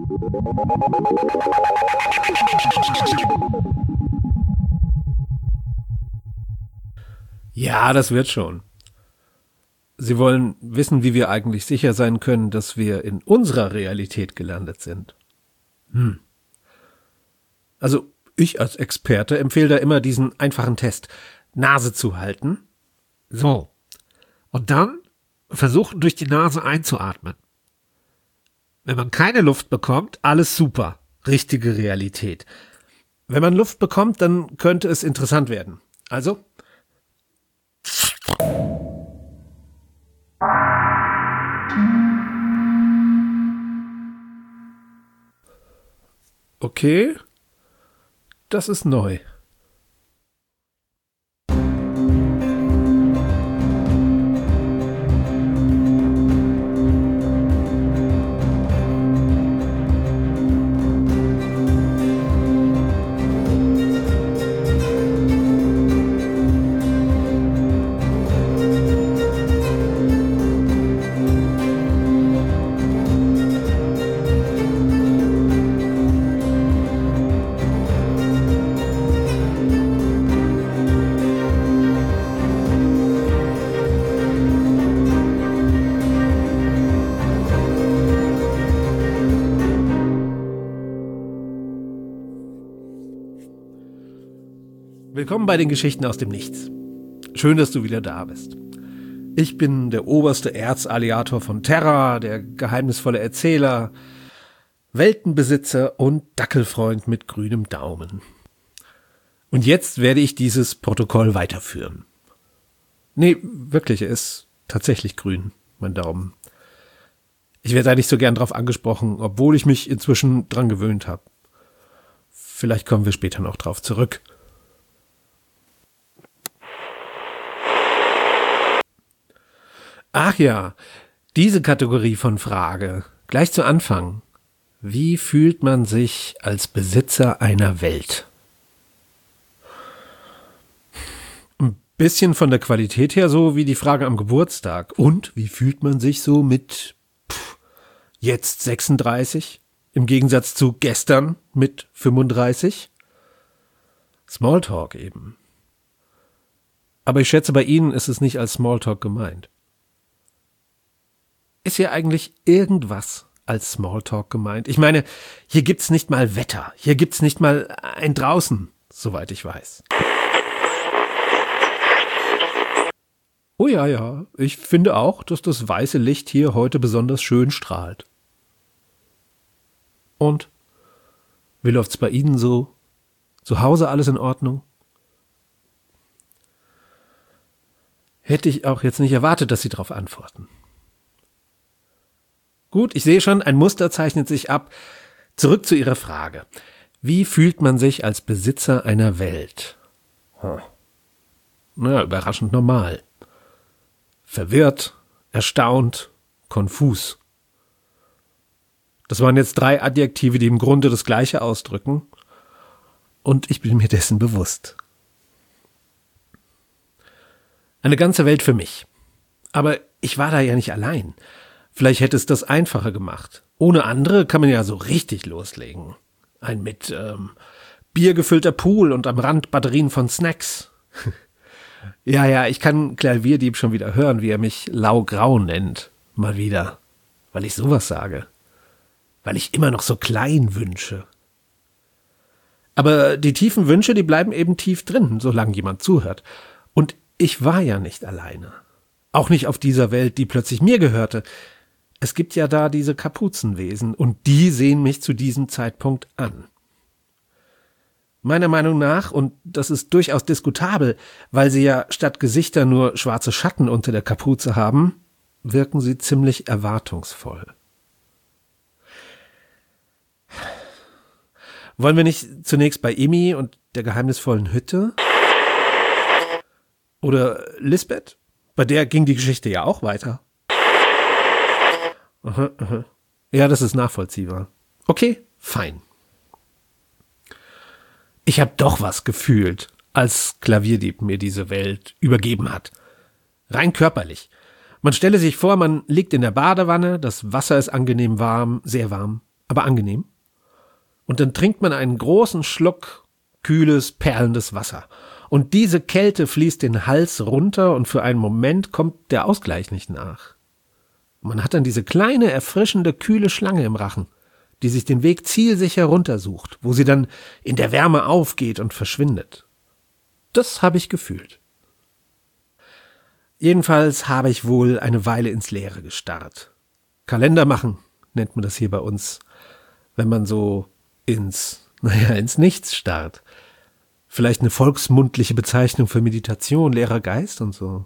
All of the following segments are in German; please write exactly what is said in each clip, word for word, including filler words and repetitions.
Ja, das wird schon. Sie wollen wissen, wie wir eigentlich sicher sein können, dass wir in unserer Realität gelandet sind. Hm. Also, ich als Experte empfehle da immer diesen einfachen Test. Nase zu halten. So. Und dann versuchen, durch die Nase einzuatmen. Wenn man keine Luft bekommt, alles super. Richtige Realität. Wenn man Luft bekommt, dann könnte es interessant werden. Also. Okay. Das ist neu. Willkommen bei den Geschichten aus dem Nichts. Schön, dass du wieder da bist. Ich bin der oberste Erzalliator von Terra, der geheimnisvolle Erzähler, Weltenbesitzer und Dackelfreund mit grünem Daumen. Und jetzt werde ich dieses Protokoll weiterführen. Nee, wirklich, er ist tatsächlich grün, mein Daumen. Ich werde da nicht so gern drauf angesprochen, obwohl ich mich inzwischen dran gewöhnt habe. Vielleicht kommen wir später noch drauf zurück. Ach ja, diese Kategorie von Frage, gleich zu Anfang. Wie fühlt man sich als Besitzer einer Welt? Ein bisschen von der Qualität her so wie die Frage am Geburtstag. Und wie fühlt man sich so mit pff, jetzt sechsunddreißig im Gegensatz zu gestern mit fünfunddreißig? Smalltalk eben. Aber ich schätze, bei Ihnen ist es nicht als Smalltalk gemeint. Ist hier eigentlich irgendwas als Smalltalk gemeint? Ich meine, hier gibt's nicht mal Wetter. Hier gibt's nicht mal ein Draußen, soweit ich weiß. Oh ja, ja, ich finde auch, dass das weiße Licht hier heute besonders schön strahlt. Und? Wie läuft's bei Ihnen so? Zu Hause alles in Ordnung? Hätte ich auch jetzt nicht erwartet, dass Sie darauf antworten. Gut, ich sehe schon, ein Muster zeichnet sich ab. Zurück zu Ihrer Frage. Wie fühlt man sich als Besitzer einer Welt? Hm. Na, überraschend normal. Verwirrt, erstaunt, konfus. Das waren jetzt drei Adjektive, die im Grunde das Gleiche ausdrücken. Und ich bin mir dessen bewusst. Eine ganze Welt für mich. Aber ich war da ja nicht allein. Vielleicht hätte es das einfacher gemacht. Ohne andere kann man ja so richtig loslegen. Ein mit ähm, Bier gefüllter Pool und am Rand Batterien von Snacks. ja, ja, ich kann Klavierdieb schon wieder hören, wie er mich laugrau nennt. Mal wieder. Weil ich sowas sage. Weil ich immer noch so klein wünsche. Aber die tiefen Wünsche, die bleiben eben tief drin, solange jemand zuhört. Und ich war ja nicht alleine. Auch nicht auf dieser Welt, die plötzlich mir gehörte. Es gibt ja da diese Kapuzenwesen und die sehen mich zu diesem Zeitpunkt an. Meiner Meinung nach, und das ist durchaus diskutabel, weil sie ja statt Gesichter nur schwarze Schatten unter der Kapuze haben, wirken sie ziemlich erwartungsvoll. Wollen wir nicht zunächst bei Emmy und der geheimnisvollen Hütte? Oder Lisbeth? Bei der ging die Geschichte ja auch weiter. Aha, aha. Ja, das ist nachvollziehbar. Okay, fein. Ich habe doch was gefühlt, als Klavierdieb mir diese Welt übergeben hat. Rein körperlich. Man stelle sich vor, man liegt in der Badewanne, das Wasser ist angenehm warm, sehr warm. aber angenehm. Und dann trinkt man einen großen Schluck kühles, perlendes Wasser. Und diese Kälte fließt den Hals runter und für einen Moment kommt der Ausgleich nicht nach. Man hat dann diese kleine, erfrischende, kühle Schlange im Rachen, die sich den Weg zielsicher runtersucht, wo sie dann in der Wärme aufgeht und verschwindet. Das habe ich gefühlt. Jedenfalls habe ich wohl eine Weile ins Leere gestarrt. Kalender machen nennt man das hier bei uns, wenn man so ins, naja, ins Nichts starrt. Vielleicht eine volksmundliche Bezeichnung für Meditation, leerer Geist und so.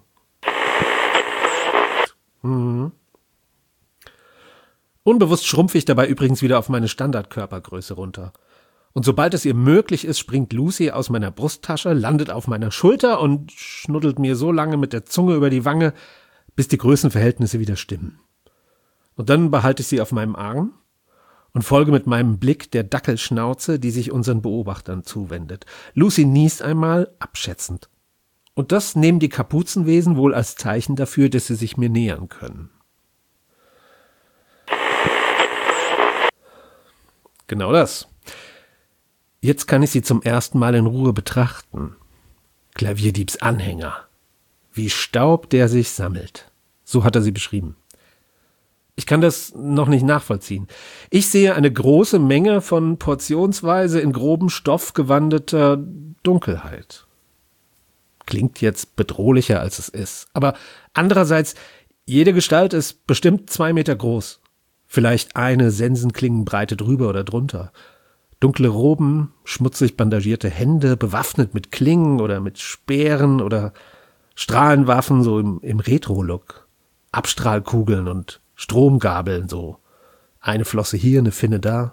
Mhm. Unbewusst schrumpfe ich dabei übrigens wieder auf meine Standardkörpergröße runter. Und sobald es ihr möglich ist, springt Lucy aus meiner Brusttasche, landet auf meiner Schulter und schnuddelt mir so lange mit der Zunge über die Wange, bis die Größenverhältnisse wieder stimmen. Und dann behalte ich sie auf meinem Arm und folge mit meinem Blick der Dackelschnauze, die sich unseren Beobachtern zuwendet. Lucy niest einmal, abschätzend. Und das nehmen die Kapuzenwesen wohl als Zeichen dafür, dass sie sich mir nähern können. Genau das. Jetzt kann ich sie zum ersten Mal in Ruhe betrachten. Klavierdiebs Anhänger. Wie Staub, der sich sammelt. So hat er sie beschrieben. Ich kann das noch nicht nachvollziehen. Ich sehe eine große Menge von portionsweise in groben Stoff gewandeter Dunkelheit. Klingt jetzt bedrohlicher, als es ist. Aber andererseits, jede Gestalt ist bestimmt zwei Meter groß. Vielleicht eine Sensenklingenbreite drüber oder drunter. Dunkle Roben, schmutzig bandagierte Hände, bewaffnet mit Klingen oder mit Speeren oder Strahlenwaffen, so im, im Retro-Look. Abstrahlkugeln und Stromgabeln, so. Eine Flosse hier, eine Finne da.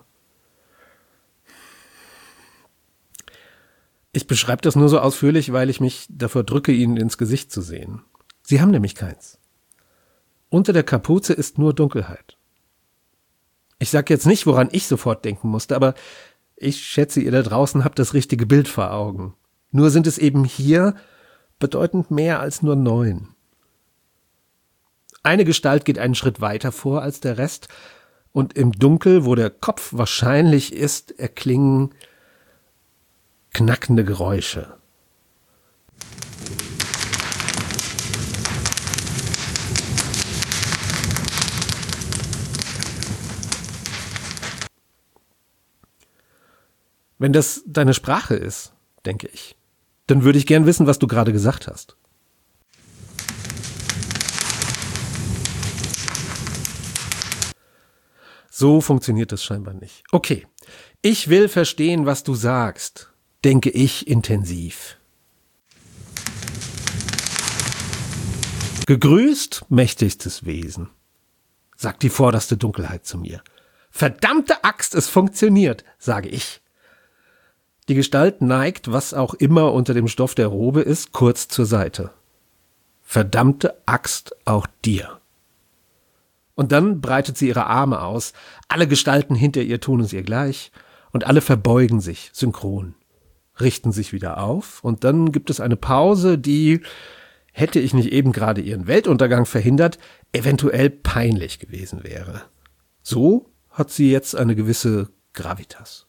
Ich beschreibe das nur so ausführlich, weil ich mich davor drücke, ihnen ins Gesicht zu sehen. Sie haben nämlich keins. Unter der Kapuze ist nur Dunkelheit. Ich sag jetzt nicht, woran ich sofort denken musste, aber ich schätze, ihr da draußen habt das richtige Bild vor Augen. Nur sind es eben hier bedeutend mehr als nur neun. Eine Gestalt geht einen Schritt weiter vor als der Rest und im Dunkel, wo der Kopf wahrscheinlich ist, erklingen knackende Geräusche. Wenn das deine Sprache ist, denke ich, dann würde ich gern wissen, was du gerade gesagt hast. So funktioniert das scheinbar nicht. Okay, ich will verstehen, was du sagst, denke ich intensiv. Gegrüßt, mächtigstes Wesen, sagt die vorderste Dunkelheit zu mir. Verdammte Axt, es funktioniert, sage ich. Die Gestalt neigt, was auch immer unter dem Stoff der Robe ist, kurz zur Seite. Verdammte Axt, auch dir. Und dann breitet sie ihre Arme aus, alle Gestalten hinter ihr tun es ihr gleich, und alle verbeugen sich synchron, richten sich wieder auf, und dann gibt es eine Pause, die, hätte ich nicht eben gerade ihren Weltuntergang verhindert, eventuell peinlich gewesen wäre. So hat sie jetzt eine gewisse Gravitas.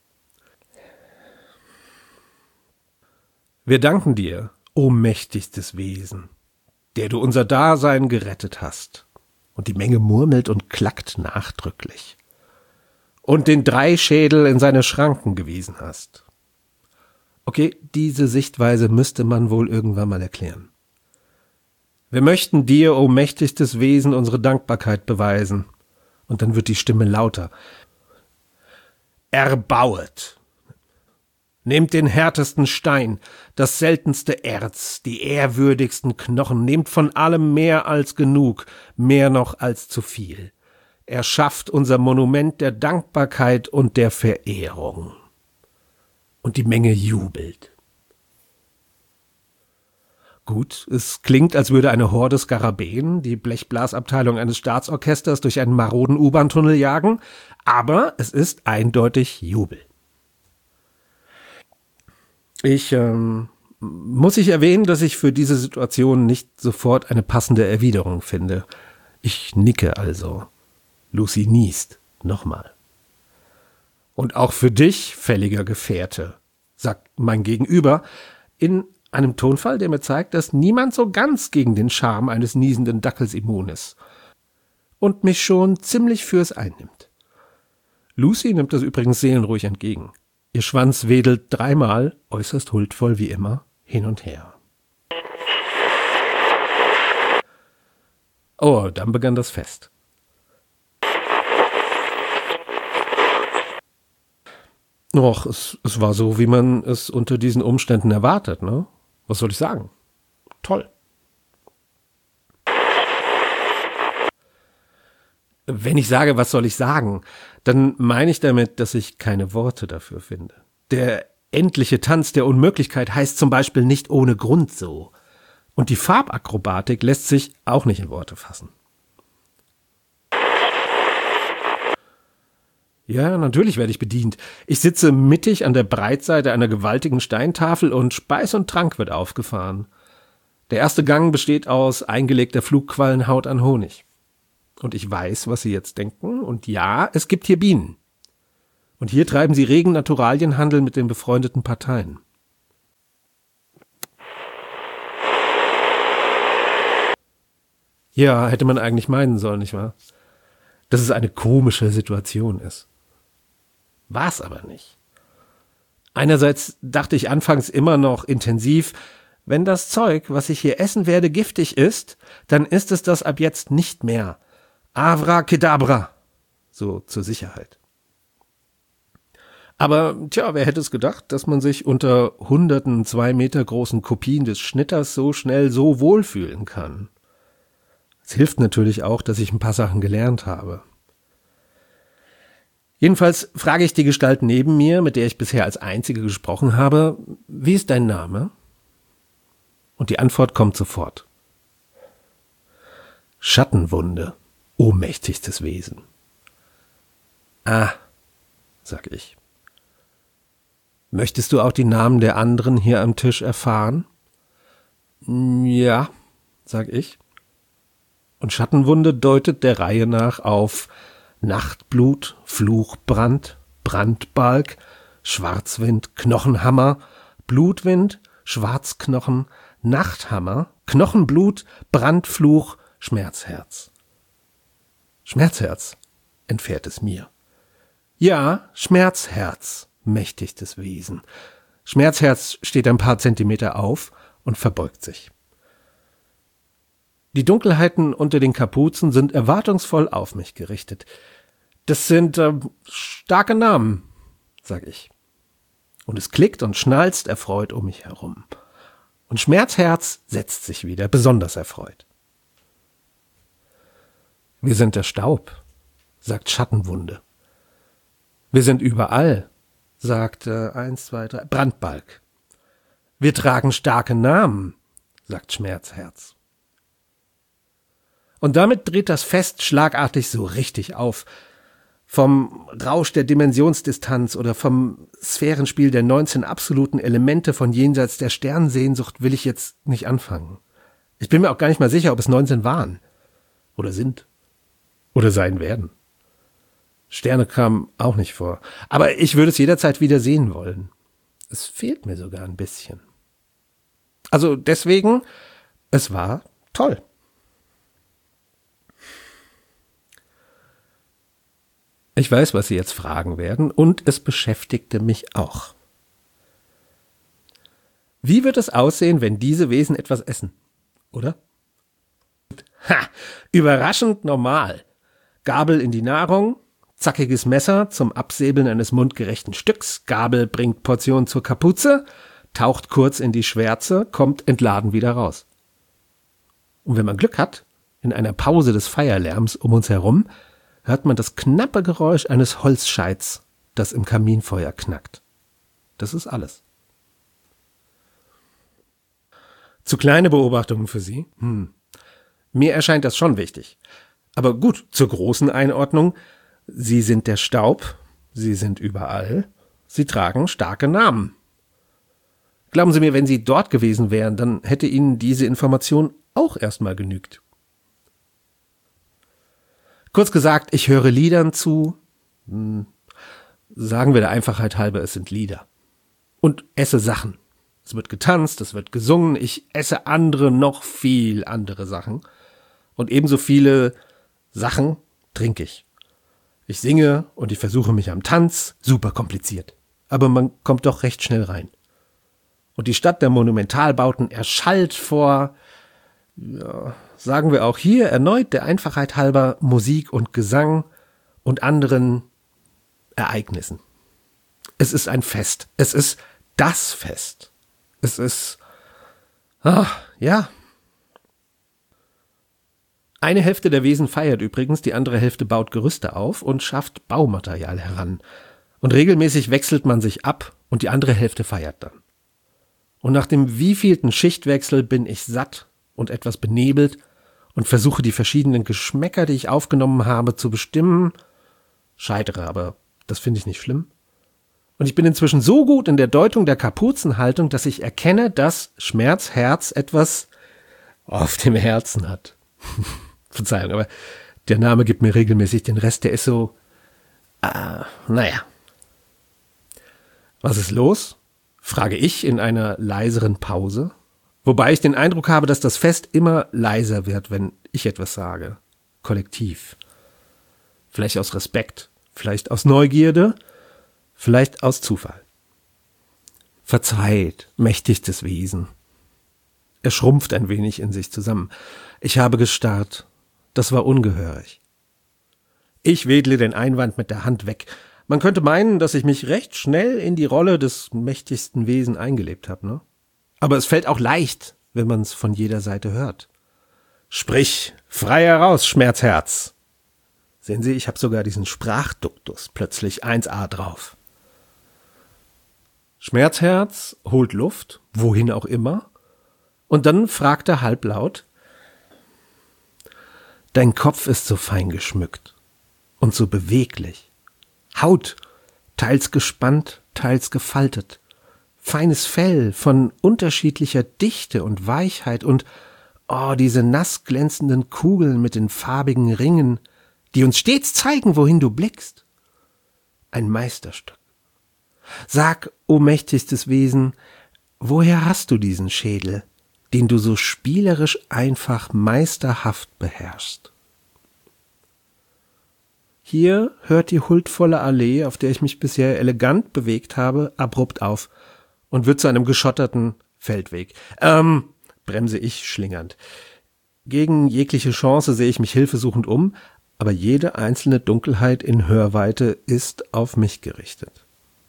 Wir danken dir, o mächtigstes Wesen, der du unser Dasein gerettet hast. Und die Menge murmelt und klackt nachdrücklich. Und den Dreischädel in seine Schranken gewiesen hast. Okay, diese Sichtweise müsste man wohl irgendwann mal erklären. Wir möchten dir, o mächtigstes Wesen, unsere Dankbarkeit beweisen. Und dann wird die Stimme lauter. Erbauet! Nehmt den härtesten Stein, das seltenste Erz, die ehrwürdigsten Knochen, nehmt von allem mehr als genug, mehr noch als zu viel. Erschafft unser Monument der Dankbarkeit und der Verehrung. Und die Menge jubelt. Gut, es klingt, als würde eine Horde Skarabäen die Blechblasabteilung eines Staatsorchesters durch einen maroden U-Bahn-Tunnel jagen, aber es ist eindeutig Jubel. Ich, ähm, muss ich erwähnen, dass ich für diese Situation nicht sofort eine passende Erwiderung finde. Ich nicke also. Lucy niest. Nochmal. Und auch für dich, fälliger Gefährte, sagt mein Gegenüber, in einem Tonfall, der mir zeigt, dass niemand so ganz gegen den Charme eines niesenden Dackels immun ist und mich schon ziemlich fürs einnimmt. Lucy nimmt das übrigens seelenruhig entgegen. Ihr Schwanz wedelt dreimal, äußerst huldvoll wie immer, hin und her. Oh, dann begann das Fest. Och, es, es war so, wie man es unter diesen Umständen erwartet, ne? Was soll ich sagen? Toll. Wenn ich sage, was soll ich sagen, dann meine ich damit, dass ich keine Worte dafür finde. Der endliche Tanz der Unmöglichkeit heißt zum Beispiel nicht ohne Grund so. Und die Farbakrobatik lässt sich auch nicht in Worte fassen. Ja, natürlich werde ich bedient. Ich sitze mittig an der Breitseite einer gewaltigen Steintafel und Speis und Trank wird aufgefahren. Der erste Gang besteht aus eingelegter Flugquallenhaut an Honig. Und ich weiß, was Sie jetzt denken. Und ja, es gibt hier Bienen. Und hier treiben sie regen Naturalienhandel mit den befreundeten Parteien. Ja, hätte man eigentlich meinen sollen, nicht wahr? Dass es eine komische Situation ist. War es aber nicht. Einerseits dachte ich anfangs immer noch intensiv, wenn das Zeug, was ich hier essen werde, giftig ist, dann ist es das ab jetzt nicht mehr. Avra Kedabra. So zur Sicherheit. Aber, tja, wer hätte es gedacht, dass man sich unter hunderten zwei Meter großen Kopien des Schnitters so schnell so wohlfühlen kann. Es hilft natürlich auch, dass ich ein paar Sachen gelernt habe. Jedenfalls frage ich die Gestalt neben mir, mit der ich bisher als Einzige gesprochen habe, wie ist dein Name? Und die Antwort kommt sofort. Schattenwunde, ohnmächtigstes Wesen. Ah, sag ich. Möchtest du auch die Namen der anderen hier am Tisch erfahren? Ja, sag ich. Und Schattenwunde deutet der Reihe nach auf Nachtblut, Fluchbrand, Brandbalg, Schwarzwind, Knochenhammer, Blutwind, Schwarzknochen, Nachthammer, Knochenblut, Brandfluch, Schmerzherz. Schmerzherz, entfährt es mir. Ja, Schmerzherz, mächtigstes Wesen. Schmerzherz steht ein paar Zentimeter auf und verbeugt sich. Die Dunkelheiten unter den Kapuzen sind erwartungsvoll auf mich gerichtet. Das sind äh, starke Namen, sag ich. Und es klickt und schnalzt erfreut um mich herum. Und Schmerzherz setzt sich wieder, besonders erfreut. Wir sind der Staub, sagt Schattenwunde. Wir sind überall, sagt äh, eins, zwei, drei, Brandbalg. Wir tragen starke Namen, sagt Schmerzherz. Und damit dreht das Fest schlagartig so richtig auf. Vom Rausch der Dimensionsdistanz oder vom Sphärenspiel der neunzehn absoluten Elemente von jenseits der Sternsehnsucht will ich jetzt nicht anfangen. Ich bin mir auch gar nicht mal sicher, ob es neunzehn waren. Oder sind. Oder sein werden. Sterne kamen auch nicht vor. Aber ich würde es jederzeit wieder sehen wollen. Es fehlt mir sogar ein bisschen. Also deswegen, es war toll. Ich weiß, was Sie jetzt fragen werden, und es beschäftigte mich auch. Wie wird es aussehen, wenn diese Wesen etwas essen? Oder? Ha! Überraschend normal. Gabel in die Nahrung, zackiges Messer zum Absäbeln eines mundgerechten Stücks, Gabel bringt Portion zur Kapuze, taucht kurz in die Schwärze, kommt entladen wieder raus. Und wenn man Glück hat, in einer Pause des Feierlärms um uns herum, hört man das knappe Geräusch eines Holzscheits, das im Kaminfeuer knackt. Das ist alles. Zu kleine Beobachtungen für Sie? Hm. Mir erscheint das schon wichtig. Aber gut, zur großen Einordnung. Sie sind der Staub, Sie sind überall, Sie tragen starke Namen. Glauben Sie mir, wenn Sie dort gewesen wären, dann hätte Ihnen diese Information auch erstmal genügt. Kurz gesagt, ich höre Liedern zu, sagen wir der Einfachheit halber, es sind Lieder. Und esse Sachen. Es wird getanzt, es wird gesungen, ich esse andere, noch viel andere Sachen. Und ebenso viele Sachen trinke ich. Ich singe und ich versuche mich am Tanz, super kompliziert. Aber man kommt doch recht schnell rein. Und die Stadt der Monumentalbauten erschallt vor, ja, sagen wir auch hier erneut der Einfachheit halber, Musik und Gesang und anderen Ereignissen. Es ist ein Fest. Es ist das Fest. Es ist, ach, ja. Eine Hälfte der Wesen feiert übrigens, die andere Hälfte baut Gerüste auf und schafft Baumaterial heran. Und regelmäßig wechselt man sich ab und die andere Hälfte feiert dann. Und nach dem wievielten Schichtwechsel bin ich satt und etwas benebelt und versuche die verschiedenen Geschmäcker, die ich aufgenommen habe, zu bestimmen, scheitere, aber das finde ich nicht schlimm. Und ich bin inzwischen so gut in der Deutung der Kapuzenhaltung, dass ich erkenne, dass Schmerzherz etwas auf dem Herzen hat. Verzeihung, aber der Name gibt mir regelmäßig den Rest, der ist so, äh, naja. Was ist los? Frage ich in einer leiseren Pause, wobei ich den Eindruck habe, dass das Fest immer leiser wird, wenn ich etwas sage. Kollektiv. Vielleicht aus Respekt, vielleicht aus Neugierde, vielleicht aus Zufall. Verzeiht, mächtigstes Wesen. Er schrumpft ein wenig in sich zusammen. Ich habe gestarrt. Das war ungehörig. Ich wedle den Einwand mit der Hand weg. Man könnte meinen, dass ich mich recht schnell in die Rolle des mächtigsten Wesen eingelebt habe, ne? Aber es fällt auch leicht, wenn man es von jeder Seite hört. Sprich, frei heraus, Schmerzherz. Sehen Sie, ich habe sogar diesen Sprachduktus plötzlich eins a drauf. Schmerzherz holt Luft, wohin auch immer, und dann fragt er halblaut: Dein Kopf ist so fein geschmückt und so beweglich. Haut, teils gespannt, teils gefaltet. Feines Fell von unterschiedlicher Dichte und Weichheit und, oh, diese nass glänzenden Kugeln mit den farbigen Ringen, die uns stets zeigen, wohin du blickst. Ein Meisterstück. Sag, o mächtigstes Wesen, woher hast du diesen Schädel, den du so spielerisch einfach meisterhaft beherrschst? Hier hört die huldvolle Allee, auf der ich mich bisher elegant bewegt habe, abrupt auf und wird zu einem geschotterten Feldweg. Ähm, bremse ich schlingernd. Gegen jegliche Chance sehe ich mich hilfesuchend um, aber jede einzelne Dunkelheit in Hörweite ist auf mich gerichtet.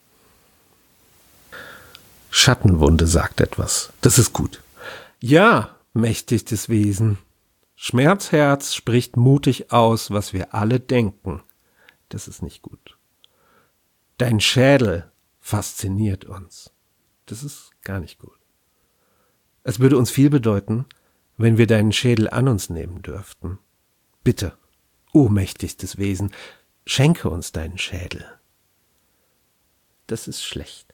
Schattenwunde sagt etwas. Das ist gut. Ja, mächtigstes Wesen. Schmerzherz spricht mutig aus, was wir alle denken. Das ist nicht gut. Dein Schädel fasziniert uns. Das ist gar nicht gut. Es würde uns viel bedeuten, wenn wir deinen Schädel an uns nehmen dürften. Bitte, o mächtigstes Wesen, schenke uns deinen Schädel. Das ist schlecht.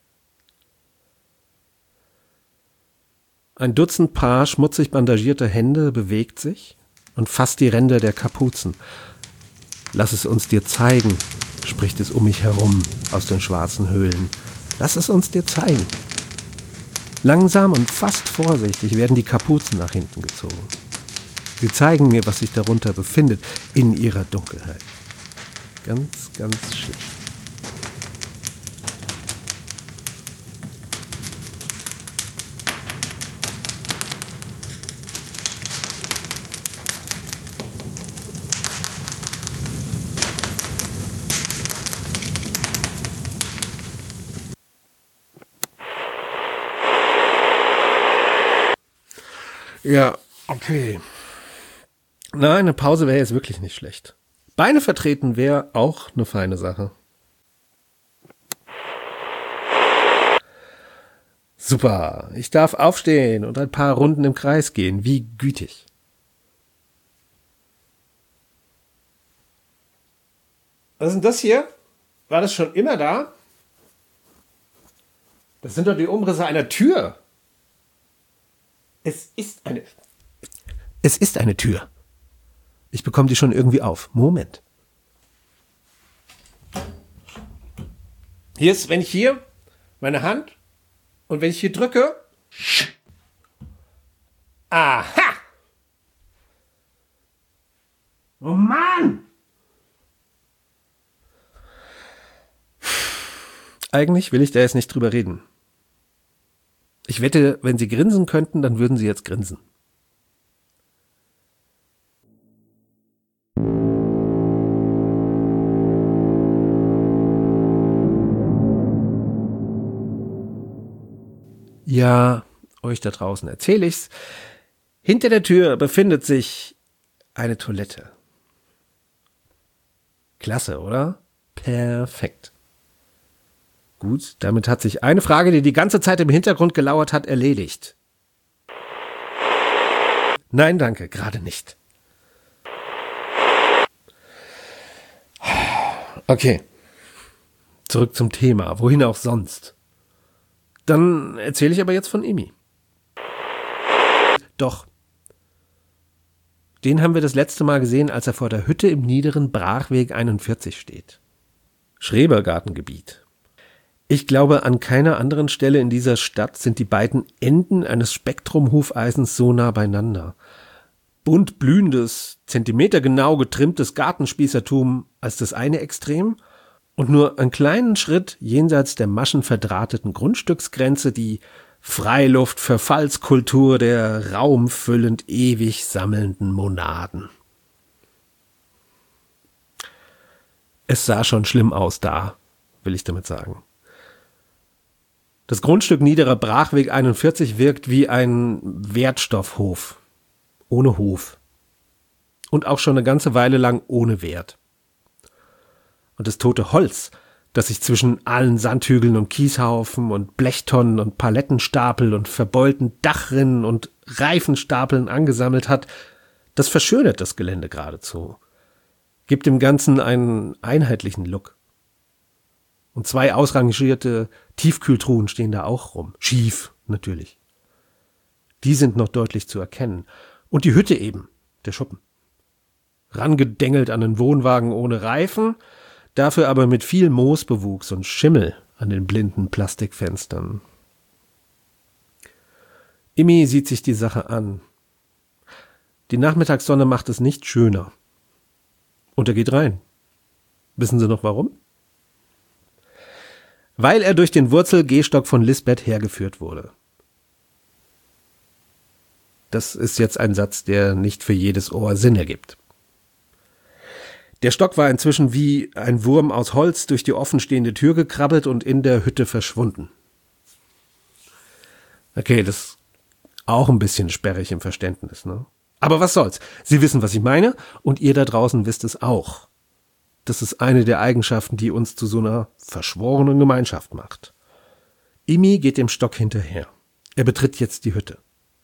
Ein Dutzend Paar schmutzig bandagierter Hände bewegt sich und fasst die Ränder der Kapuzen. Lass es uns dir zeigen, spricht es um mich herum aus den schwarzen Höhlen. Lass es uns dir zeigen. Langsam und fast vorsichtig werden die Kapuzen nach hinten gezogen. Sie zeigen mir, was sich darunter befindet, in ihrer Dunkelheit. Ganz, ganz schlicht. Ja, okay. Nein, eine Pause wäre jetzt wirklich nicht schlecht. Beine vertreten wäre auch eine feine Sache. Super, ich darf aufstehen und ein paar Runden im Kreis gehen. Wie gütig. Was ist denn das hier? War das schon immer da? Das sind doch die Umrisse einer Tür. Es ist eine... Es ist eine Tür. Ich bekomme die schon irgendwie auf. Moment. Hier ist, wenn ich hier meine Hand und wenn ich hier drücke. Aha! Oh Mann! Eigentlich will ich da jetzt nicht drüber reden. Ich wette, wenn Sie grinsen könnten, dann würden Sie jetzt grinsen. Ja, euch da draußen erzähle ich's. Hinter der Tür befindet sich eine Toilette. Klasse, oder? Perfekt. Gut, damit hat sich eine Frage, die die ganze Zeit im Hintergrund gelauert hat, erledigt. Nein, danke, gerade nicht. Okay, zurück zum Thema, wohin auch sonst. Dann erzähle ich aber jetzt von Imi. Doch. Den haben wir das letzte Mal gesehen, als er vor der Hütte im niederen Brachweg einundvierzig steht. Schrebergartengebiet. Ich glaube, an keiner anderen Stelle in dieser Stadt sind die beiden Enden eines Spektrum-Hufeisens so nah beieinander. Bunt blühendes, zentimetergenau getrimmtes Gartenspießertum als das eine Extrem und nur einen kleinen Schritt jenseits der maschenverdrahteten Grundstücksgrenze die Freiluft-Verfallskultur der raumfüllend ewig sammelnden Monaden. Es sah schon schlimm aus da, will ich damit sagen. Das Grundstück niederer Brachweg einundvierzig wirkt wie ein Wertstoffhof. Ohne Hof. Und auch schon eine ganze Weile lang ohne Wert. Und das tote Holz, das sich zwischen allen Sandhügeln und Kieshaufen und Blechtonnen und Palettenstapel und verbeulten Dachrinnen und Reifenstapeln angesammelt hat, das verschönert das Gelände geradezu. Gibt dem Ganzen einen einheitlichen Look. Und zwei ausrangierte Tiefkühltruhen stehen da auch rum. Schief, natürlich. Die sind noch deutlich zu erkennen. Und die Hütte eben, der Schuppen. Rangedengelt an einen Wohnwagen ohne Reifen, dafür aber mit viel Moosbewuchs und Schimmel an den blinden Plastikfenstern. Imi sieht sich die Sache an. Die Nachmittagssonne macht es nicht schöner. Und er geht rein. Wissen Sie noch warum? Weil er durch den Wurzelgehstock von Lisbeth hergeführt wurde. Das ist jetzt ein Satz, der nicht für jedes Ohr Sinn ergibt. Der Stock war inzwischen wie ein Wurm aus Holz durch die offenstehende Tür gekrabbelt und in der Hütte verschwunden. Okay, das ist auch ein bisschen sperrig im Verständnis, ne? Aber was soll's? Sie wissen, was ich meine, und ihr da draußen wisst es auch. Das ist eine der Eigenschaften, die uns zu so einer verschworenen Gemeinschaft macht. Imi geht dem Stock hinterher. Er betritt jetzt die Hütte.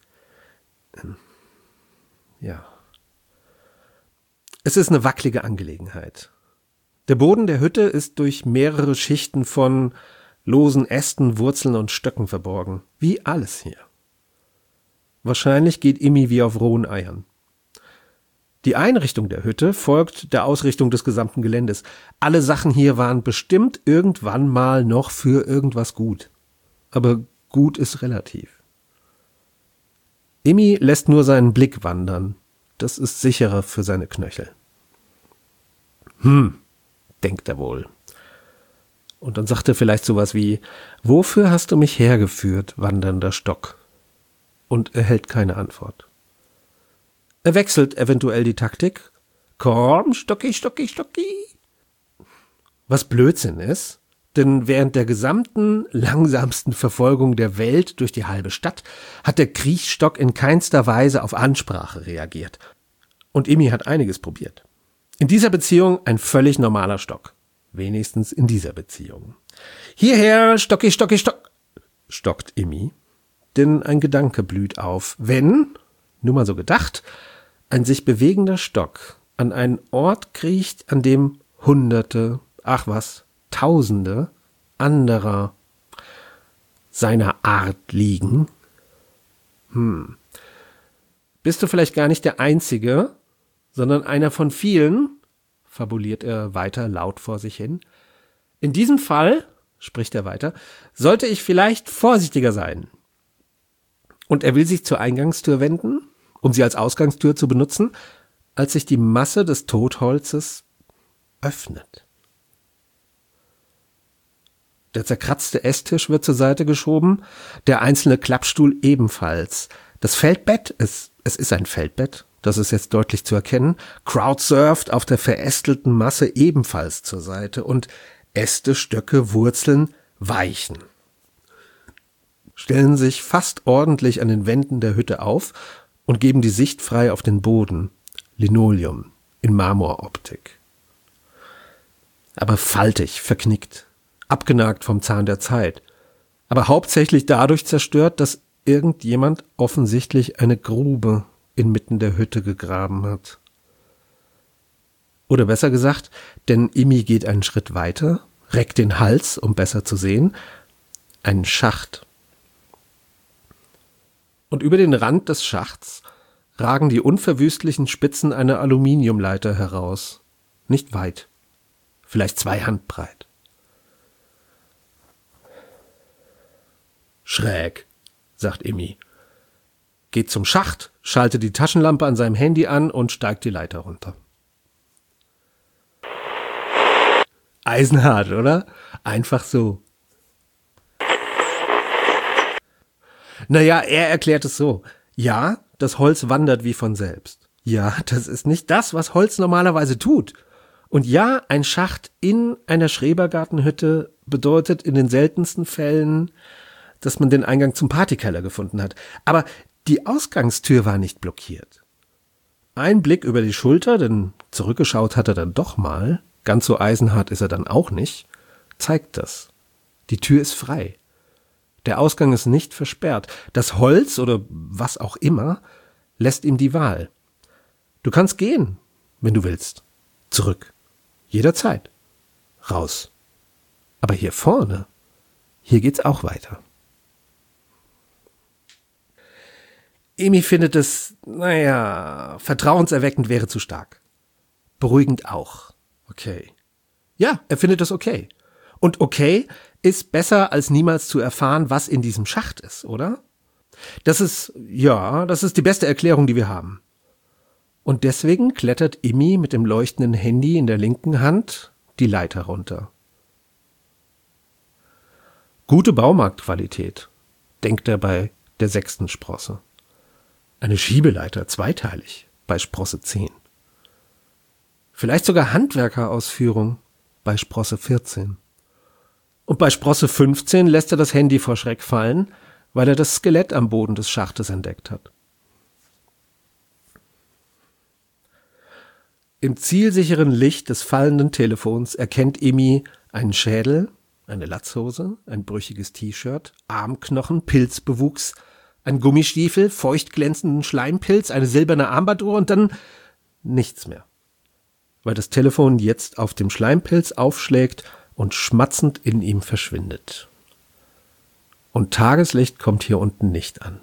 Ja. Es ist eine wackelige Angelegenheit. Der Boden der Hütte ist durch mehrere Schichten von losen Ästen, Wurzeln und Stöcken verborgen. Wie alles hier. Wahrscheinlich geht Imi wie auf rohen Eiern. Die Einrichtung der Hütte folgt der Ausrichtung des gesamten Geländes. Alle Sachen hier waren bestimmt irgendwann mal noch für irgendwas gut. Aber gut ist relativ. Imi lässt nur seinen Blick wandern. Das ist sicherer für seine Knöchel. Hm, denkt er wohl. Und dann sagt er vielleicht sowas wie, wofür hast du mich hergeführt, wandernder Stock? Und erhält keine Antwort. Er wechselt eventuell die Taktik. Komm, Stocki, Stocki, Stocki. Was Blödsinn ist, denn während der gesamten, langsamsten Verfolgung der Welt durch die halbe Stadt hat der Kriechstock in keinster Weise auf Ansprache reagiert. Und Imi hat einiges probiert. In dieser Beziehung ein völlig normaler Stock. Wenigstens in dieser Beziehung. Hierher, Stocki, Stocki, Stock, stockt Imi. Denn ein Gedanke blüht auf, wenn, nur mal so gedacht, ein sich bewegender Stock an einen Ort kriecht, an dem Hunderte, ach was, Tausende anderer seiner Art liegen. Hm. Bist du vielleicht gar nicht der Einzige, sondern einer von vielen, fabuliert er weiter laut vor sich hin. In diesem Fall spricht er weiter, sollte ich vielleicht vorsichtiger sein. Und er will sich zur Eingangstür wenden, um sie als Ausgangstür zu benutzen, als sich die Masse des Totholzes öffnet. Der zerkratzte Esstisch wird zur Seite geschoben, der einzelne Klappstuhl ebenfalls. Das Feldbett, es, es ist ein Feldbett, das ist jetzt deutlich zu erkennen, crowdsurft auf der verästelten Masse ebenfalls zur Seite und Äste, Stöcke, Wurzeln weichen. Stellen sich fast ordentlich an den Wänden der Hütte auf und geben die Sicht frei auf den Boden. Linoleum in Marmoroptik. Aber faltig, verknickt, abgenagt vom Zahn der Zeit. Aber hauptsächlich dadurch zerstört, dass irgendjemand offensichtlich eine Grube inmitten der Hütte gegraben hat. Oder besser gesagt, denn Imi geht einen Schritt weiter, reckt den Hals, um besser zu sehen, einen Schacht. Und über den Rand des Schachts ragen die unverwüstlichen Spitzen einer Aluminiumleiter heraus. Nicht weit, vielleicht zwei Handbreit. Schräg, sagt Imi. Geht zum Schacht, schaltet die Taschenlampe an seinem Handy an und steigt die Leiter runter. Eisenhart, oder? Einfach so. Naja, er erklärt es so. Ja, das Holz wandert wie von selbst. Ja, das ist nicht das, was Holz normalerweise tut. Und ja, ein Schacht in einer Schrebergartenhütte bedeutet in den seltensten Fällen, dass man den Eingang zum Partykeller gefunden hat. Aber die Ausgangstür war nicht blockiert. Ein Blick über die Schulter, denn zurückgeschaut hat er dann doch mal, ganz so eisenhart ist er dann auch nicht, zeigt das. Die Tür ist frei. Der Ausgang ist nicht versperrt. Das Holz oder was auch immer lässt ihm die Wahl. Du kannst gehen, wenn du willst. Zurück. Jederzeit. Raus. Aber hier vorne, hier geht's auch weiter. Emi findet es, naja, vertrauenserweckend wäre zu stark. Beruhigend auch. Okay. Ja, er findet es okay. Und okay ist besser, als niemals zu erfahren, was in diesem Schacht ist, oder? Das ist, ja, das ist die beste Erklärung, die wir haben. Und deswegen klettert Imi mit dem leuchtenden Handy in der linken Hand die Leiter runter. Gute Baumarktqualität, denkt er bei der sechsten Sprosse. Eine Schiebeleiter, zweiteilig, bei Sprosse zehn. Vielleicht sogar Handwerkerausführung bei Sprosse vierzehn. Und bei Sprosse fünfzehn lässt er das Handy vor Schreck fallen, weil er das Skelett am Boden des Schachtes entdeckt hat. Im zielsicheren Licht des fallenden Telefons erkennt Emi einen Schädel, eine Latzhose, ein brüchiges T-Shirt, Armknochen, Pilzbewuchs, ein Gummistiefel, feucht glänzenden Schleimpilz, eine silberne Armbanduhr und dann nichts mehr. Weil das Telefon jetzt auf dem Schleimpilz aufschlägt und schmatzend in ihm verschwindet. Und Tageslicht kommt hier unten nicht an.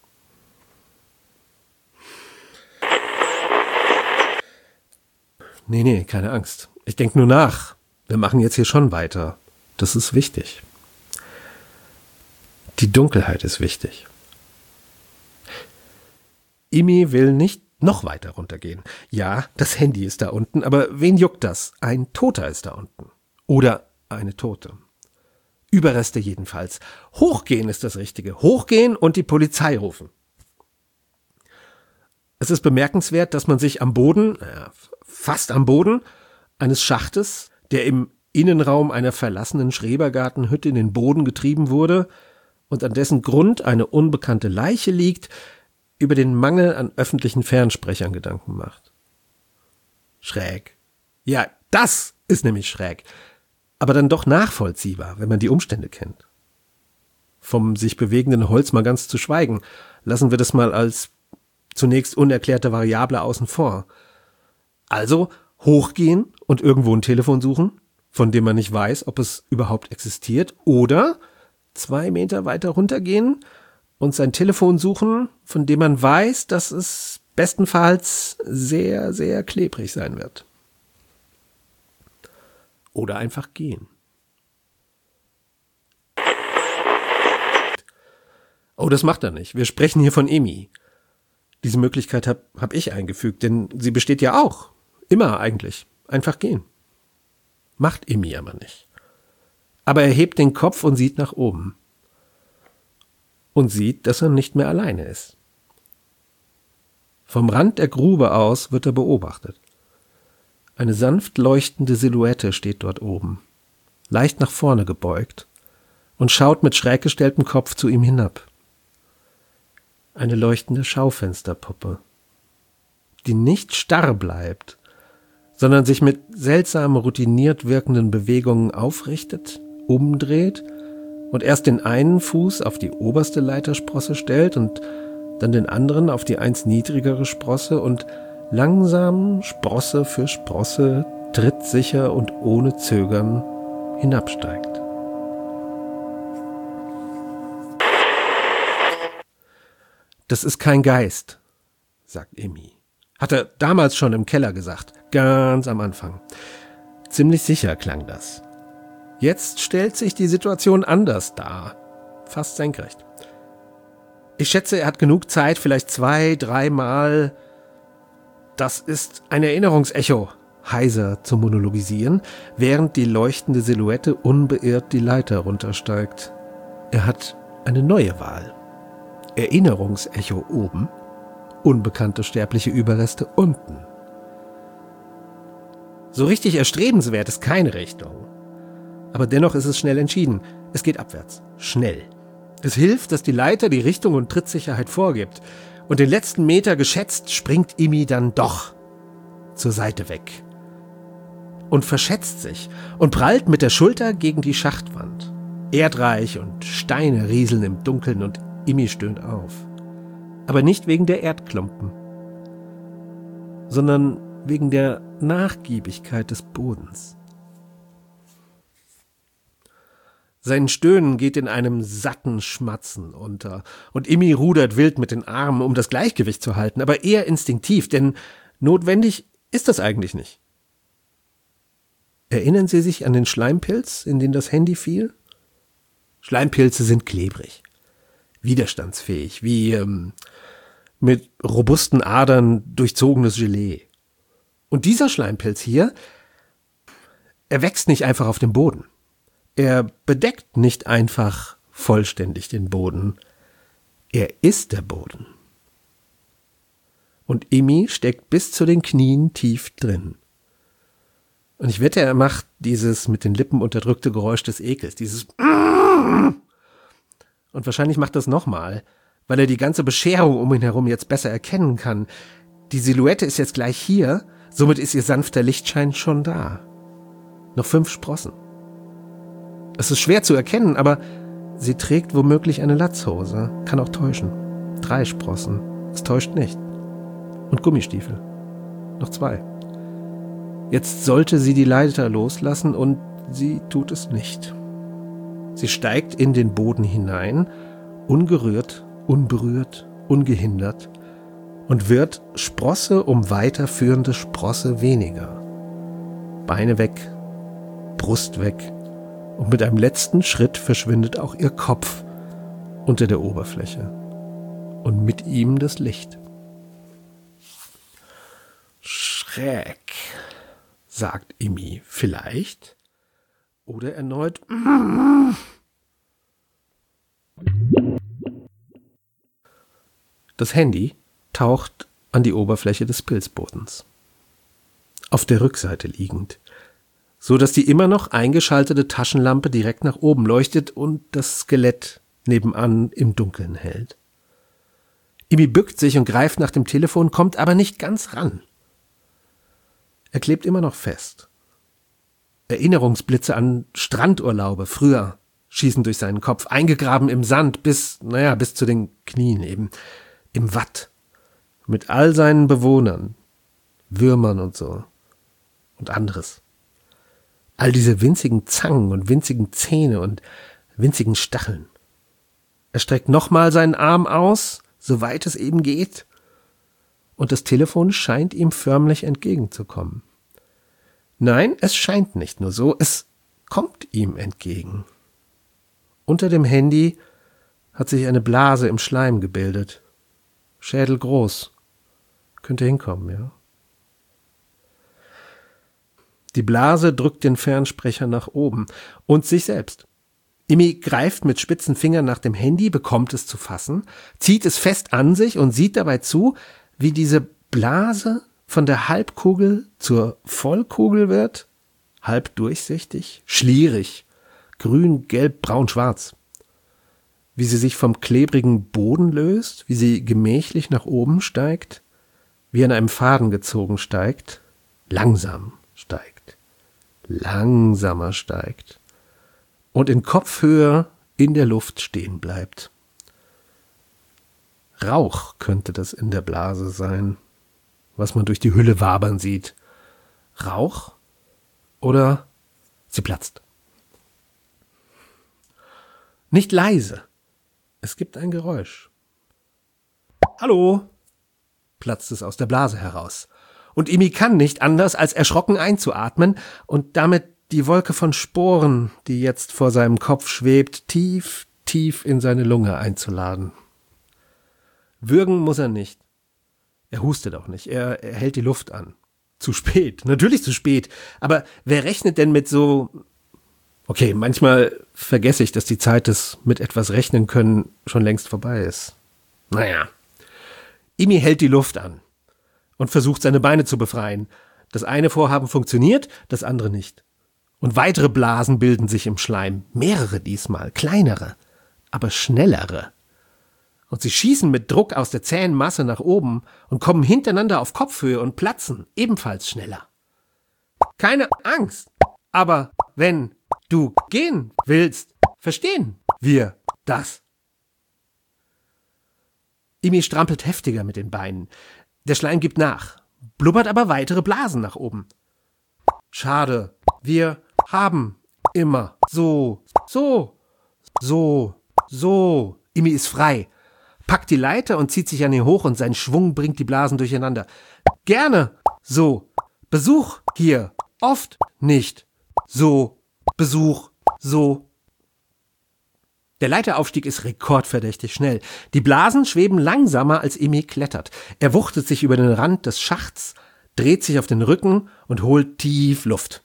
Nee, nee, keine Angst. Ich denke nur nach. Wir machen jetzt hier schon weiter. Das ist wichtig. Die Dunkelheit ist wichtig. Imi will nicht noch weiter runtergehen. Ja, das Handy ist da unten, aber wen juckt das? Ein Toter ist da unten. Oder eine Tote. Überreste jedenfalls. Hochgehen ist das Richtige. Hochgehen und die Polizei rufen. Es ist bemerkenswert, dass man sich am Boden, äh, fast am Boden, eines Schachtes, der im Innenraum einer verlassenen Schrebergartenhütte in den Boden getrieben wurde und an dessen Grund eine unbekannte Leiche liegt, über den Mangel an öffentlichen Fernsprechern Gedanken macht. Schräg. Ja, das ist nämlich schräg. Aber dann doch nachvollziehbar, wenn man die Umstände kennt. Vom sich bewegenden Holz mal ganz zu schweigen, lassen wir das mal als zunächst unerklärte Variable außen vor. Also hochgehen und irgendwo ein Telefon suchen, von dem man nicht weiß, ob es überhaupt existiert, oder zwei Meter weiter runtergehen und sein Telefon suchen, von dem man weiß, dass es bestenfalls sehr, sehr klebrig sein wird. Oder einfach gehen. Oh, das macht er nicht. Wir sprechen hier von Emi. Diese Möglichkeit habe hab ich eingefügt, denn sie besteht ja auch. Immer eigentlich. Einfach gehen. Macht Emi aber nicht. Aber er hebt den Kopf und sieht nach oben. Und sieht, dass er nicht mehr alleine ist. Vom Rand der Grube aus wird er beobachtet. Eine sanft leuchtende Silhouette steht dort oben, leicht nach vorne gebeugt und schaut mit schräg gestelltem Kopf zu ihm hinab. Eine leuchtende Schaufensterpuppe, die nicht starr bleibt, sondern sich mit seltsam routiniert wirkenden Bewegungen aufrichtet, umdreht und erst den einen Fuß auf die oberste Leitersprosse stellt und dann den anderen auf die eins niedrigere Sprosse und langsam, Sprosse für Sprosse, trittsicher und ohne Zögern hinabsteigt. Das ist kein Geist, sagt Emi. Hat er damals schon im Keller gesagt, ganz am Anfang. Ziemlich sicher klang das. Jetzt stellt sich die Situation anders dar, fast senkrecht. Ich schätze, er hat genug Zeit, vielleicht zwei, dreimal. Das ist ein Erinnerungsecho, heiser zu monologisieren, während die leuchtende Silhouette unbeirrt die Leiter runtersteigt. Er hat eine neue Wahl. Erinnerungsecho oben, unbekannte sterbliche Überreste unten. So richtig erstrebenswert ist keine Richtung. Aber dennoch ist es schnell entschieden. Es geht abwärts. Schnell. Es hilft, dass die Leiter die Richtung und Trittsicherheit vorgibt. Und den letzten Meter geschätzt springt Emi dann doch zur Seite weg. Und verschätzt sich und prallt mit der Schulter gegen die Schachtwand. Erdreich und Steine rieseln im Dunkeln und Emi stöhnt auf. Aber nicht wegen der Erdklumpen, sondern wegen der Nachgiebigkeit des Bodens. Sein Stöhnen geht in einem satten Schmatzen unter und Emi rudert wild mit den Armen, um das Gleichgewicht zu halten, aber eher instinktiv, denn notwendig ist das eigentlich nicht. Erinnern Sie sich an den Schleimpilz, in den das Handy fiel? Schleimpilze sind klebrig, widerstandsfähig, wie ähm, mit robusten Adern durchzogenes Gelee. Und dieser Schleimpilz hier, er wächst nicht einfach auf dem Boden. Er bedeckt nicht einfach vollständig den Boden. Er ist der Boden. Und Emi steckt bis zu den Knien tief drin. Und ich wette, er macht dieses mit den Lippen unterdrückte Geräusch des Ekels, dieses und wahrscheinlich macht das nochmal, weil er die ganze Bescherung um ihn herum jetzt besser erkennen kann. Die Silhouette ist jetzt gleich hier, somit ist ihr sanfter Lichtschein schon da. Noch fünf Sprossen. Es ist schwer zu erkennen, aber sie trägt womöglich eine Latzhose. Kann auch täuschen. Drei Sprossen. Es täuscht nicht. Und Gummistiefel. Noch zwei. Jetzt sollte sie die Leiter loslassen und sie tut es nicht. Sie steigt in den Boden hinein, ungerührt, unberührt, ungehindert und wird Sprosse um weiterführende Sprosse weniger. Beine weg, Brust weg. Und mit einem letzten Schritt verschwindet auch ihr Kopf unter der Oberfläche. Und mit ihm das Licht. Schräg, sagt Emi vielleicht. Oder erneut. Das Handy taucht an die Oberfläche des Pilzbodens. Auf der Rückseite liegend. So dass die immer noch eingeschaltete Taschenlampe direkt nach oben leuchtet und das Skelett nebenan im Dunkeln hält. Emi bückt sich und greift nach dem Telefon, kommt aber nicht ganz ran. Er klebt immer noch fest. Erinnerungsblitze an Strandurlaube früher schießen durch seinen Kopf, eingegraben im Sand bis, naja, bis zu den Knien eben, im Watt, mit all seinen Bewohnern, Würmern und so und anderes. All diese winzigen Zangen und winzigen Zähne und winzigen Stacheln. Er streckt nochmal seinen Arm aus, soweit es eben geht, und das Telefon scheint ihm förmlich entgegenzukommen. Nein, es scheint nicht nur so, es kommt ihm entgegen. Unter dem Handy hat sich eine Blase im Schleim gebildet. Schädel groß. Könnte hinkommen, ja. Die Blase drückt den Fernsprecher nach oben und sich selbst. Imi greift mit spitzen Fingern nach dem Handy, bekommt es zu fassen, zieht es fest an sich und sieht dabei zu, wie diese Blase von der Halbkugel zur Vollkugel wird, halb durchsichtig, schlierig, grün, gelb, braun, schwarz. Wie sie sich vom klebrigen Boden löst, wie sie gemächlich nach oben steigt, wie an einem Faden gezogen steigt, langsam steigt, langsamer steigt und in Kopfhöhe in der Luft stehen bleibt. Rauch könnte das in der Blase sein, was man durch die Hülle wabern sieht. Rauch oder sie platzt. Nicht leise. Es gibt ein Geräusch. Hallo, platzt es aus der Blase heraus. Und Imi kann nicht anders, als erschrocken einzuatmen und damit die Wolke von Sporen, die jetzt vor seinem Kopf schwebt, tief, tief in seine Lunge einzuladen. Würgen muss er nicht. Er hustet auch nicht. Er, er hält die Luft an. Zu spät. Natürlich zu spät. Aber wer rechnet denn mit so... Okay, manchmal vergesse ich, dass die Zeit des mit etwas rechnen können schon längst vorbei ist. Naja. Imi hält die Luft an und versucht, seine Beine zu befreien. Das eine Vorhaben funktioniert, das andere nicht. Und weitere Blasen bilden sich im Schleim. Mehrere diesmal, kleinere, aber schnellere. Und sie schießen mit Druck aus der zähen Masse nach oben und kommen hintereinander auf Kopfhöhe und platzen, ebenfalls schneller. Keine Angst, aber wenn du gehen willst, verstehen wir das. Imi strampelt heftiger mit den Beinen. Der Schleim gibt nach, blubbert aber weitere Blasen nach oben. Schade, wir haben immer so, so, so, so. Imi ist frei, packt die Leiter und zieht sich an ihr hoch und sein Schwung bringt die Blasen durcheinander. Gerne so. Besuch hier. Oft nicht. So. Besuch. So. Der Leiteraufstieg ist rekordverdächtig schnell. Die Blasen schweben langsamer, als Imi klettert. Er wuchtet sich über den Rand des Schachts, dreht sich auf den Rücken und holt tief Luft.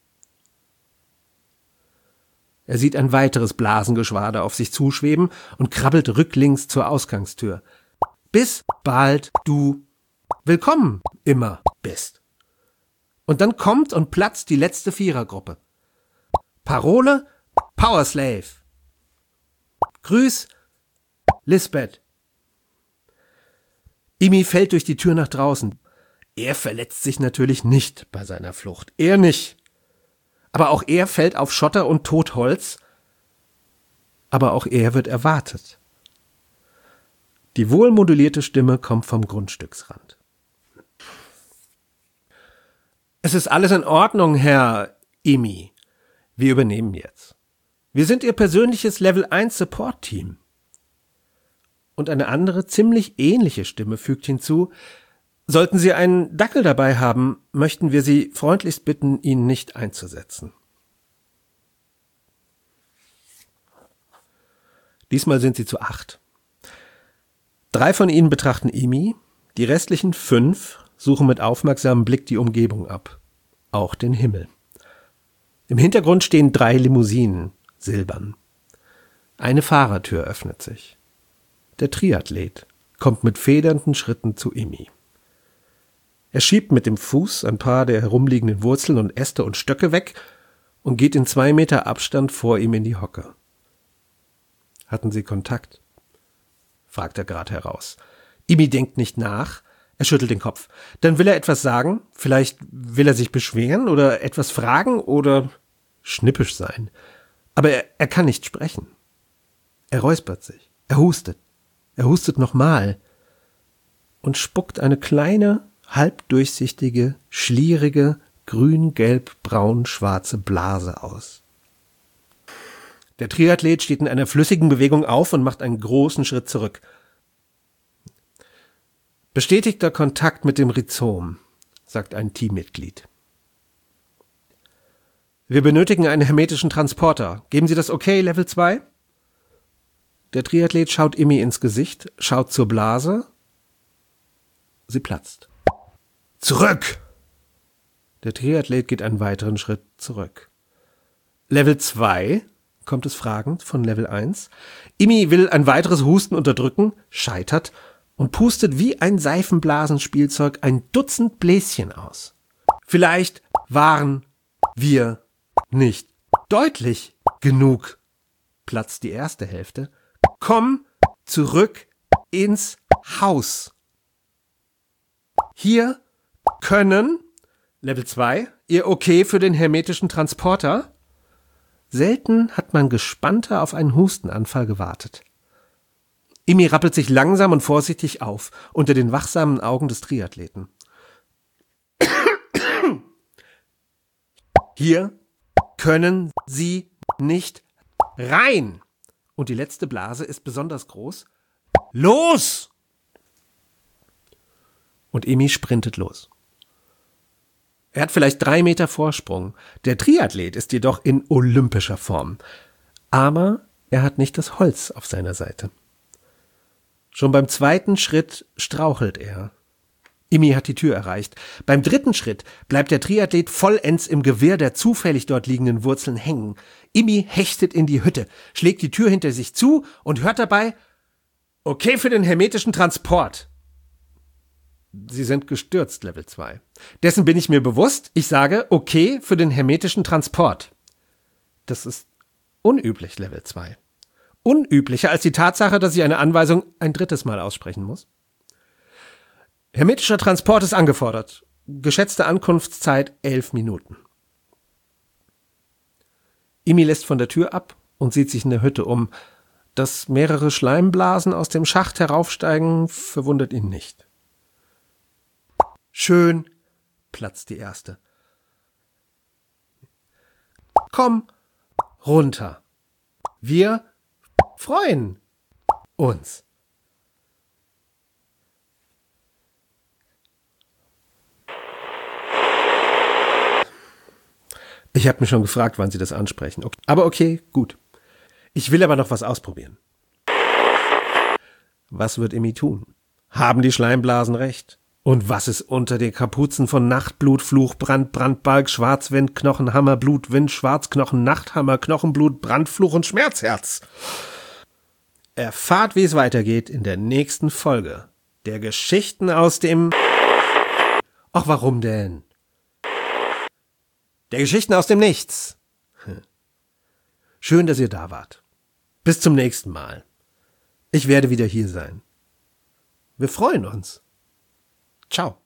Er sieht ein weiteres Blasengeschwader auf sich zuschweben und krabbelt rücklings zur Ausgangstür. Bis bald du willkommen immer bist. Und dann kommt und platzt die letzte Vierergruppe. Parole Powerslave. Grüß Lisbeth. Imi fällt durch die Tür nach draußen. Er verletzt sich natürlich nicht bei seiner Flucht. Er nicht. Aber auch er fällt auf Schotter und Totholz. Aber auch er wird erwartet. Die wohlmodulierte Stimme kommt vom Grundstücksrand. Es ist alles in Ordnung, Herr Imi. Wir übernehmen jetzt. Wir sind Ihr persönliches Level eins Support-Team. Und eine andere, ziemlich ähnliche Stimme fügt hinzu: Sollten Sie einen Dackel dabei haben, möchten wir Sie freundlichst bitten, ihn nicht einzusetzen. Diesmal sind sie zu acht. Drei von ihnen betrachten Imi, die restlichen fünf suchen mit aufmerksamem Blick die Umgebung ab, auch den Himmel. Im Hintergrund stehen drei Limousinen, silbern. Eine Fahrertür öffnet sich. Der Triathlet kommt mit federnden Schritten zu Imi. Er schiebt mit dem Fuß ein paar der herumliegenden Wurzeln und Äste und Stöcke weg und geht in zwei Meter Abstand vor ihm in die Hocke. »Hatten Sie Kontakt?« fragt er gerade heraus. Imi denkt nicht nach, er schüttelt den Kopf. Dann will er etwas sagen, vielleicht will er sich beschweren oder etwas fragen oder schnippisch sein. Aber er, er kann nicht sprechen. Er räuspert sich, er hustet, er hustet nochmal und spuckt eine kleine, halbdurchsichtige, schlierige, grün-gelb-braun-schwarze Blase aus. Der Triathlet steht in einer flüssigen Bewegung auf und macht einen großen Schritt zurück. Bestätigter Kontakt mit dem Rhizom, sagt ein Teammitglied. Wir benötigen einen hermetischen Transporter. Geben Sie das okay, Level zwei? Der Triathlet schaut Immi ins Gesicht, schaut zur Blase. Sie platzt. Zurück! Der Triathlet geht einen weiteren Schritt zurück. Level zwei, kommt es fragend von Level eins. Immi will ein weiteres Husten unterdrücken, scheitert und pustet wie ein Seifenblasenspielzeug ein Dutzend Bläschen aus. Vielleicht waren wir nicht deutlich genug, platzt die erste Hälfte. Komm zurück ins Haus. Hier können, Level zwei, ihr okay für den hermetischen Transporter? Selten hat man gespannter auf einen Hustenanfall gewartet. Immi rappelt sich langsam und vorsichtig auf, unter den wachsamen Augen des Triathleten. Hier können Sie nicht rein. Und die letzte Blase ist besonders groß. Los! Und Immi sprintet los. Er hat vielleicht drei Meter Vorsprung. Der Triathlet ist jedoch in olympischer Form. Aber er hat nicht das Holz auf seiner Seite. Schon beim zweiten Schritt strauchelt er. Immi hat die Tür erreicht. Beim dritten Schritt bleibt der Triathlet vollends im Gewirr der zufällig dort liegenden Wurzeln hängen. Immi hechtet in die Hütte, schlägt die Tür hinter sich zu und hört dabei: Okay für den hermetischen Transport. Sie sind gestürzt, Level zwei. Dessen bin ich mir bewusst. Ich sage, okay für den hermetischen Transport. Das ist unüblich, Level zwei. Unüblicher als die Tatsache, dass ich eine Anweisung ein drittes Mal aussprechen muss. Hermetischer Transport ist angefordert. Geschätzte Ankunftszeit elf Minuten. Immi lässt von der Tür ab und sieht sich in der Hütte um. Dass mehrere Schleimblasen aus dem Schacht heraufsteigen, verwundert ihn nicht. Schön, platzt die erste. Komm runter. Wir freuen uns. Ich habe mich schon gefragt, wann Sie das ansprechen. Okay. Aber okay, gut. Ich will aber noch was ausprobieren. Was wird Immi tun? Haben die Schleimblasen recht? Und was ist unter den Kapuzen von Nachtblut, Fluch, Brand, Brandbalg, Schwarzwind, Knochenhammer, Blutwind, Schwarzknochen, Nachthammer, Knochenblut, Brandfluch und Schmerzherz? Erfahrt, wie es weitergeht in der nächsten Folge der Geschichten aus dem... Ach, warum denn? Der Geschichten aus dem Nichts. Schön, dass ihr da wart. Bis zum nächsten Mal. Ich werde wieder hier sein. Wir freuen uns. Ciao.